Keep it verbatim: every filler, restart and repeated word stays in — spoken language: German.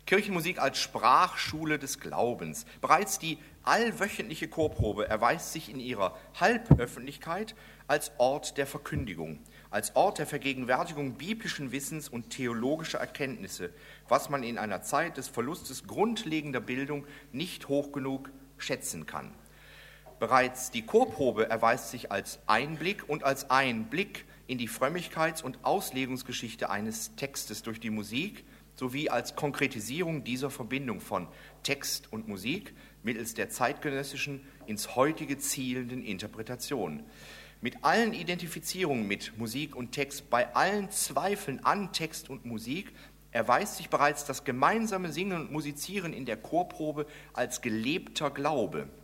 Kirchenmusik als Sprachschule des Glaubens. Bereits die allwöchentliche Chorprobe erweist sich in ihrer Halböffentlichkeit als Ort der Verkündigung, als Ort der Vergegenwärtigung biblischen Wissens und theologischer Erkenntnisse, was man in einer Zeit des Verlustes grundlegender Bildung nicht hoch genug schätzen kann. Bereits die Chorprobe erweist sich als Einblick und als Einblick in die Frömmigkeits- und Auslegungsgeschichte eines Textes durch die Musik, sowie als Konkretisierung dieser Verbindung von Text und Musik mittels der zeitgenössischen ins heutige zielenden Interpretation. Mit allen Identifizierungen mit Musik und Text, bei allen Zweifeln an Text und Musik erweist sich bereits das gemeinsame Singen und Musizieren in der Chorprobe als gelebter Glaube.